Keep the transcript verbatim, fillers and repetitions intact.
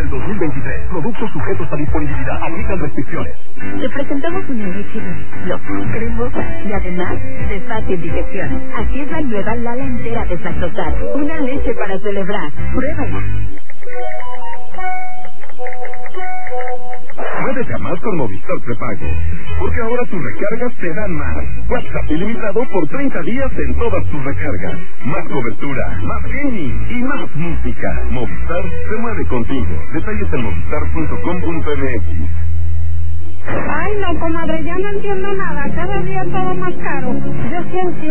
del dos mil veintitrés. Productos sujetos a disponibilidad. Aplican restricciones. Te presentamos una leche loca, cremosa y además de fácil digestión. Así es la nueva Lala entera deslactosada. Una leche para celebrar. Pruébala. Muévete a más con Movistar Prepago, porque ahora tus recargas te dan más. WhatsApp ilimitado por treinta días en todas tus recargas. Más cobertura, más gaming y más música. Movistar se mueve contigo. Detalles en movistar punto com punto m x. Ay, no, comadre, ya no entiendo nada. Cada día todo más caro. Yo sí entiendo.